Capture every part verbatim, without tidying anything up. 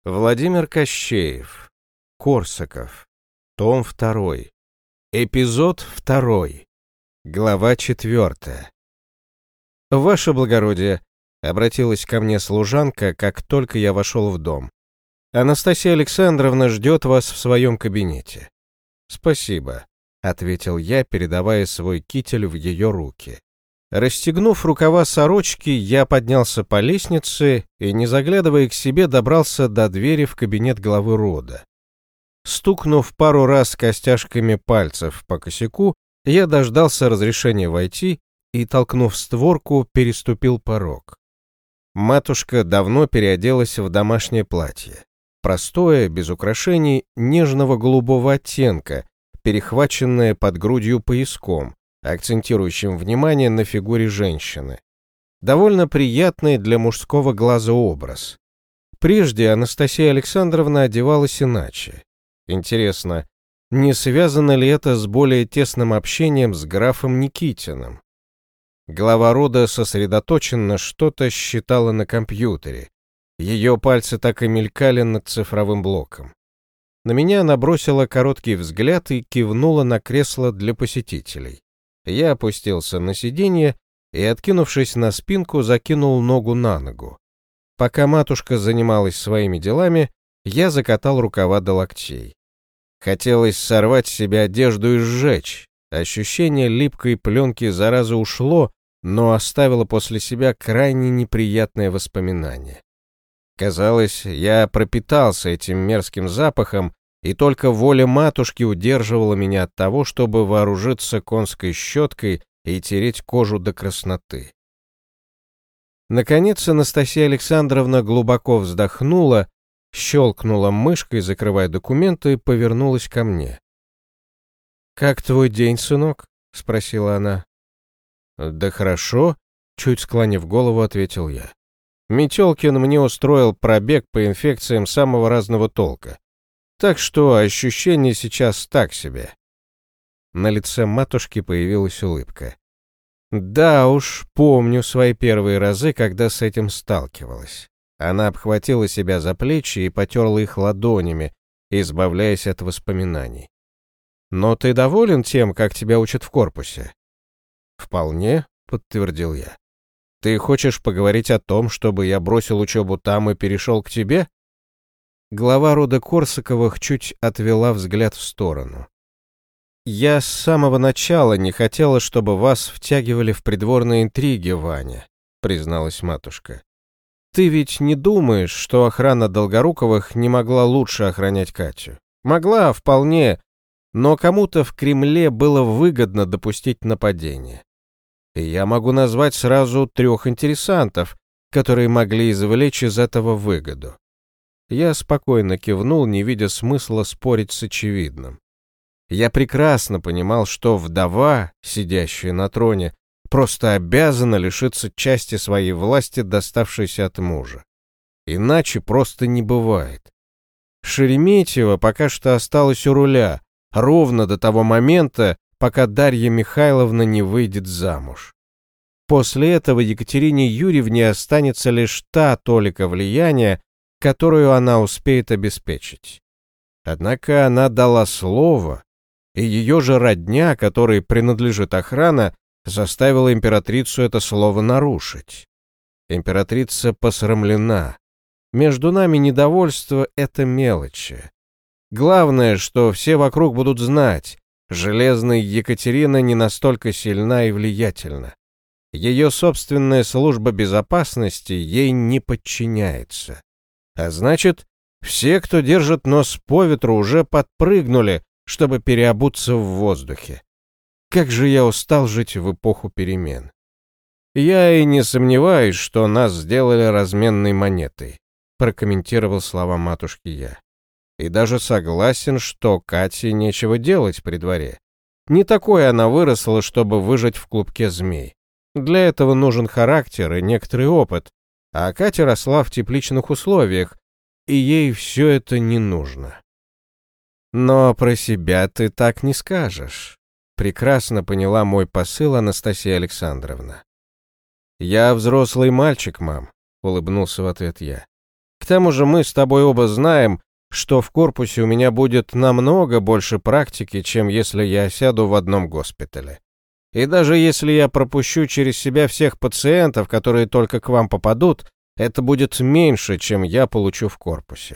Владимир Кощеев. Корсаков. Том второй. Эпизод второй. Глава четвертая. «Ваше благородие», — обратилась ко мне служанка, как только я вошел в дом. «Анастасия Александровна ждет вас в своем кабинете». «Спасибо», — ответил я, передавая свой китель в ее руки. Расстегнув рукава сорочки, я поднялся по лестнице и, не заглядывая к себе, добрался до двери в кабинет главы рода. Стукнув пару раз костяшками пальцев по косяку, я дождался разрешения войти и, толкнув створку, переступил порог. Матушка давно переоделась в домашнее платье. Простое, без украшений, нежного голубого оттенка, перехваченное под грудью пояском, акцентирующим внимание на фигуре женщины. Довольно приятный для мужского глаза образ. Прежде Анастасия Александровна одевалась иначе. Интересно, не связано ли это с более тесным общением с графом Никитиным? Глава рода сосредоточенно что-то считала на компьютере. Ее пальцы так и мелькали над цифровым блоком. На меня она бросила короткий взгляд и кивнула на кресло для посетителей. Я опустился на сиденье и, откинувшись на спинку, закинул ногу на ногу. Пока матушка занималась своими делами, я закатал рукава до локтей. Хотелось сорвать с себя одежду и сжечь. Ощущение липкой пленки заразы ушло, но оставило после себя крайне неприятное воспоминание. Казалось, я пропитался этим мерзким запахом, и только воля матушки удерживала меня от того, чтобы вооружиться конской щеткой и тереть кожу до красноты. Наконец Анастасия Александровна глубоко вздохнула, щелкнула мышкой, закрывая документы, и повернулась ко мне. «Как твой день, сынок?» — спросила она. «Да хорошо», — чуть склонив голову, ответил я. «Метелкин мне устроил пробег по инфекциям самого разного толка. Так что ощущение сейчас так себе». На лице матушки появилась улыбка. «Да уж, помню свои первые разы, когда с этим сталкивалась». Она обхватила себя за плечи и потерла их ладонями, избавляясь от воспоминаний. «Но ты доволен тем, как тебя учат в корпусе?» «Вполне», — подтвердил я. «Ты хочешь поговорить о том, чтобы я бросил учебу там и перешел к тебе?» Глава рода Корсаковых чуть отвела взгляд в сторону. «Я с самого начала не хотела, чтобы вас втягивали в придворные интриги, Ваня», — призналась матушка. «Ты ведь не думаешь, что охрана Долгоруковых не могла лучше охранять Катю? Могла, вполне, но кому-то в Кремле было выгодно допустить нападение. И я могу назвать сразу трех интересантов, которые могли извлечь из этого выгоду». Я спокойно кивнул, не видя смысла спорить с очевидным. Я прекрасно понимал, что вдова, сидящая на троне, просто обязана лишиться части своей власти, доставшейся от мужа. Иначе просто не бывает. Шереметьева пока что осталась у руля, ровно до того момента, пока Дарья Михайловна не выйдет замуж. После этого Екатерине Юрьевне останется лишь та толика влияния, которую она успеет обеспечить. Однако она дала слово, и ее же родня, которой принадлежит охрана, заставила императрицу это слово нарушить. Императрица посрамлена. Между нами недовольство — это мелочи. Главное, что все вокруг будут знать, железная Екатерина не настолько сильна и влиятельна. Ее собственная служба безопасности ей не подчиняется. А значит, все, кто держит нос по ветру, уже подпрыгнули, чтобы переобуться в воздухе. Как же я устал жить в эпоху перемен. Я и не сомневаюсь, что нас сделали разменной монетой, прокомментировал слова матушки я. И даже согласен, что Кате нечего делать при дворе. Не такой она выросла, чтобы выжить в клубке змей. Для этого нужен характер и некоторый опыт, а Катя росла в тепличных условиях, и ей все это не нужно. Но про себя ты так не скажешь. Прекрасно поняла мой посыл Анастасия Александровна. «Я взрослый мальчик, мам», — улыбнулся в ответ я. К тому же мы с тобой оба знаем, что в корпусе у меня будет намного больше практики, чем если я сяду в одном госпитале. И даже если я пропущу через себя всех пациентов, которые только к вам попадут, это будет меньше, чем я получу в корпусе».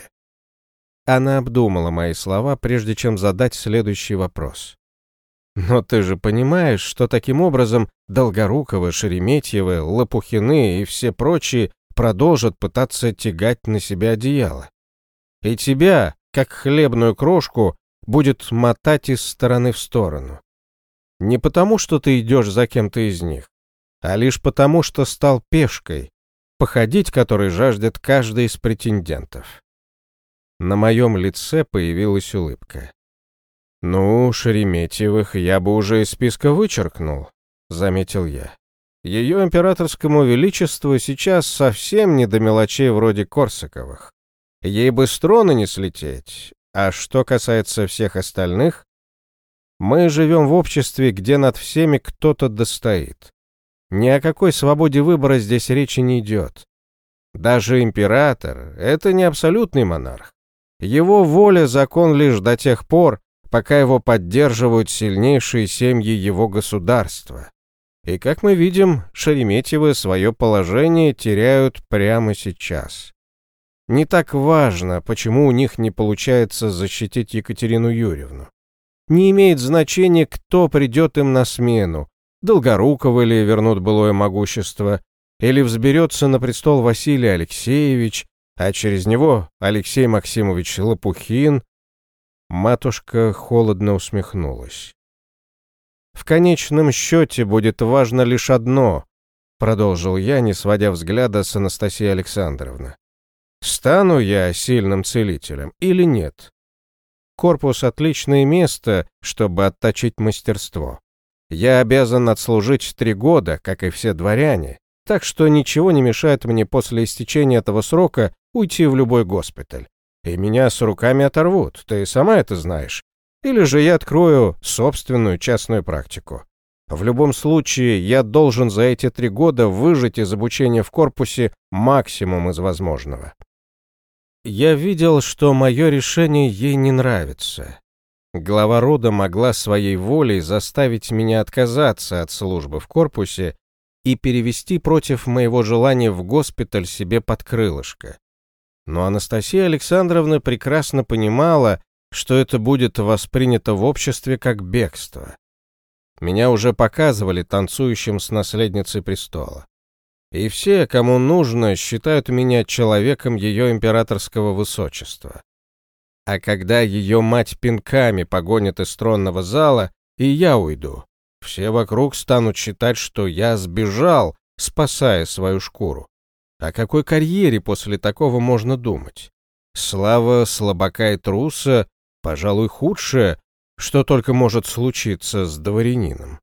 Она обдумала мои слова, прежде чем задать следующий вопрос. «Но ты же понимаешь, что таким образом Долгоруковы, Шереметьевы, Лопухины и все прочие продолжат пытаться тягать на себя одеяло. И тебя, как хлебную крошку, будет мотать из стороны в сторону. Не потому, что ты идешь за кем-то из них, а лишь потому, что стал пешкой, походить которой жаждет каждый из претендентов». На моем лице появилась улыбка. «Ну, Шереметьевых я бы уже из списка вычеркнул», — заметил я. «Ее императорскому величеству сейчас совсем не до мелочей вроде Корсаковых. Ей бы с трона не слететь. А что касается всех остальных, мы живем в обществе, где над всеми кто-то достоит. Ни о какой свободе выбора здесь речи не идет. Даже император — это не абсолютный монарх. Его воля — закон лишь до тех пор, пока его поддерживают сильнейшие семьи его государства. И, как мы видим, Шереметьевы свое положение теряют прямо сейчас. Не так важно, почему у них не получается защитить Екатерину Юрьевну. Не имеет значения, кто придет им на смену, Долгоруковы ли вернут былое могущество, или взберется на престол Василий Алексеевич, а через него Алексей Максимович Лопухин. Матушка холодно усмехнулась. «В конечном счете будет важно лишь одно», — продолжил я, не сводя взгляда с Анастасии Александровны. «Стану я сильным целителем или нет? Корпус — отличное место, чтобы отточить мастерство. Я обязан отслужить три года, как и все дворяне, так что ничего не мешает мне после истечения этого срока уйти в любой госпиталь. И меня с руками оторвут, ты сама это знаешь. Или же я открою собственную частную практику. В любом случае, я должен за эти три года выжать из обучения в корпусе максимум из возможного». Я видел, что мое решение ей не нравится. Глава рода могла своей волей заставить меня отказаться от службы в корпусе и перевести против моего желания в госпиталь себе под крылышко. Но Анастасия Александровна прекрасно понимала, что это будет воспринято в обществе как бегство. Меня уже показывали танцующим с наследницей престола. И все, кому нужно, считают меня человеком ее императорского высочества. А когда ее мать пинками погонит из тронного зала, и я уйду, все вокруг станут считать, что я сбежал, спасая свою шкуру. О какой карьере после такого можно думать? Слава слабака и труса, пожалуй, худшее, что только может случиться с дворянином.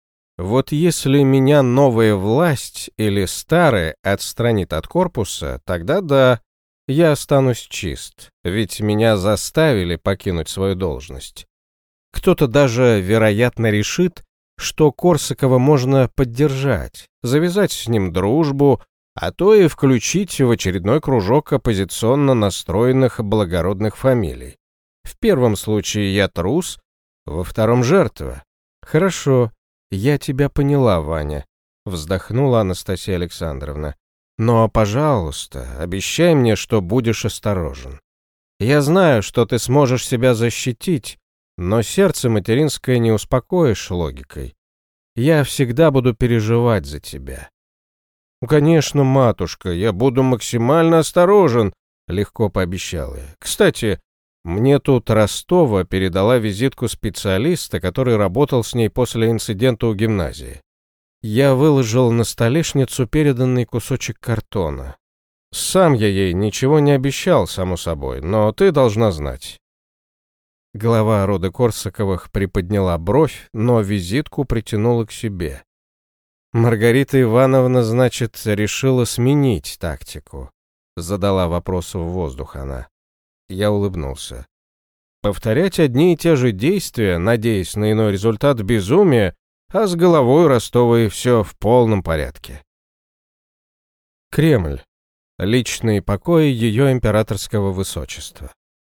Вот если меня новая власть или старая отстранит от корпуса, тогда да, я останусь чист, ведь меня заставили покинуть свою должность. Кто-то даже, вероятно, решит, что Корсакова можно поддержать, завязать с ним дружбу, а то и включить в очередной кружок оппозиционно настроенных благородных фамилий. В первом случае я трус, во втором — жертва. Хорошо, я тебя поняла, Ваня, вздохнула Анастасия Александровна. Но, пожалуйста, обещай мне, что будешь осторожен. Я знаю, что ты сможешь себя защитить, но сердце материнское не успокоишь логикой. Я всегда буду переживать за тебя. «Конечно, матушка, я буду максимально осторожен», — легко пообещал я. «Кстати, мне тут Ростова передала визитку специалиста, который работал с ней после инцидента у гимназии. Я выложил на столешницу переданный кусочек картона. Сам я ей ничего не обещал, само собой, но ты должна знать». Глава рода Корсаковых приподняла бровь, но визитку притянула к себе. «Маргарита Ивановна, значит, решила сменить тактику?» — задала вопрос в воздух она. Я улыбнулся. «Повторять одни и те же действия, надеясь на иной результат, безумие, а с головой Ростовой все в полном порядке». Кремль. Личные покои ее императорского высочества.